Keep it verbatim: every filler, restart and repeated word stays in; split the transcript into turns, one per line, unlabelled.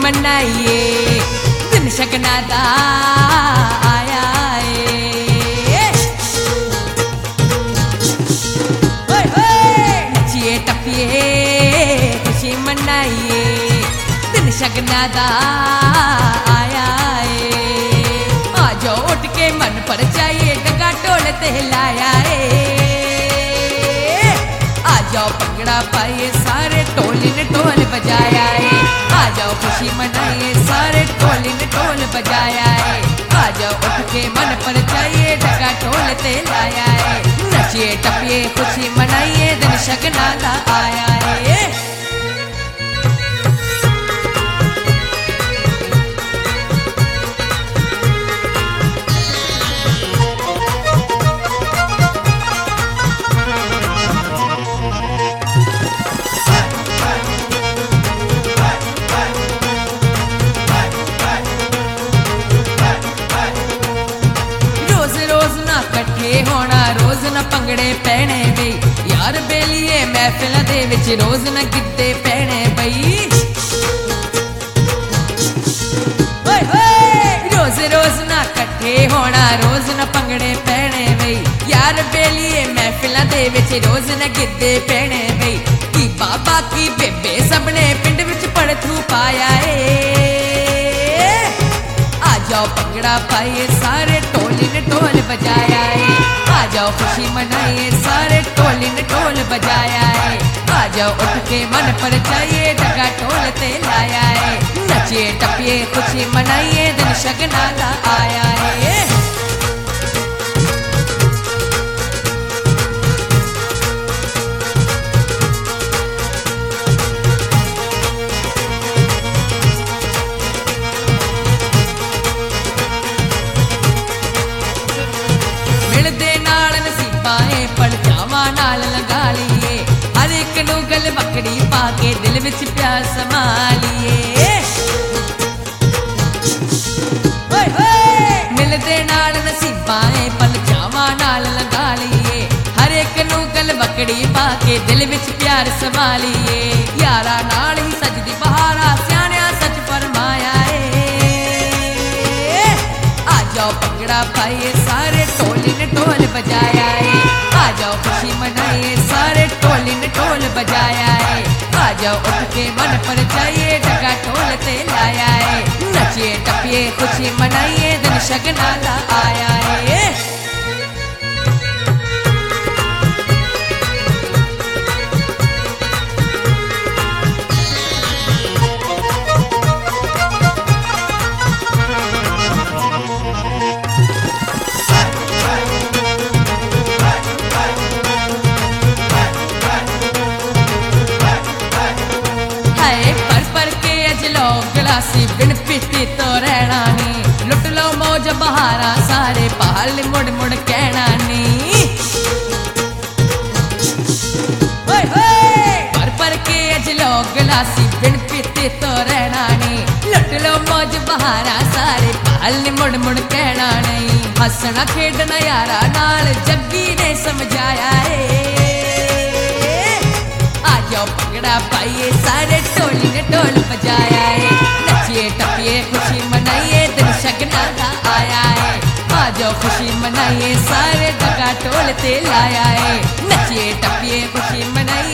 मनाइए दिन शगना दा आया है। ओए ओए नचिए टपिए खुशी मनाइए दिन शगना दा आया है। आ जाओ उठ के मन पर चाहिए डगा ढोल ते लाया है। आ जाओ भंगड़ा पाइए सारे ढोली ने ढोल बजाया है। आ जाओ खुशी मनाइए सारे ढोली ने ढोल बजाया है। आ जाओ उठ के मन पर चाहिए डगा ढोल ते लाया है। नचिए टपिए खुशी मनाइए दिन शगना दा आया है। होना रोज न भंगड़े पैने बई यार बेलिए महफिल दे विच रोज न गिद्दे पैने बई। ओए ओए रोज रोज ना कट्ठे होना रोज न भंगड़े पैने बई यार बेलिए महफिल दे विच रोज न गिद्दे पैने बई। की बाबा की बेबे सबने पिंड विच पड़थू पाया है। आ जाओ भंगड़ा पाइए सारे ढोली ने ढोल बजाया है। आ जाओ खुशी मनाइए सारे ढोली ने ढोल बजाया है। आ जाओ उठ के मन पर चाहिए डगा ढोल ते लाया है। नचिए टपिए खुशी मनाइए दिन शगना दा आया है। नाल लगा लिए हर एक नू गल बकड़ी पाके दिल विच प्यार समा लिए। ओए ओए मिलदे नाल नसीबां पल जावां नाल लगा लिए हर एक नू गल बकड़ी पाके दिल विच प्यार समा लिए। यारा नाल ही सजदी बहारा सियाणिया सच फरमाया है। आ जाओ भंगड़ा पाइए सारे ढोली ने ढोल बजाया है। आ जाओ खुशी मनाइए सारे ढोली ने ढोल बजाया है। आ जाओ उठ के मन पर चाहिए डगा ढोल ते लाया है। नचिए टपिए खुशी मनाइए दिन शगना दा आया है। गलासी बिन पीती तो रहना नी लुट लो मौज बहारा सारे पाल मुड़ मुड़ कहना नी। ओए ओए पर पर के अजलो गलासी बिन पीती तो रहना नी लुट लो मौज बहारा सारे पाल मुड़ मुड़ कहना नहीं। हंसना खेडना यारा नाल जग्गी ने समझाया है। आ जाओ भंगड़ा पाइए सारे ढोली ने ढोल बजाया है। नचिए टपिए खुशी मनाइए दिन शगना दा आया है। आ जाओ खुशी मनाइए सारे डगा ढोल ते लाया है। नचिए टपिए खुशी मनाइए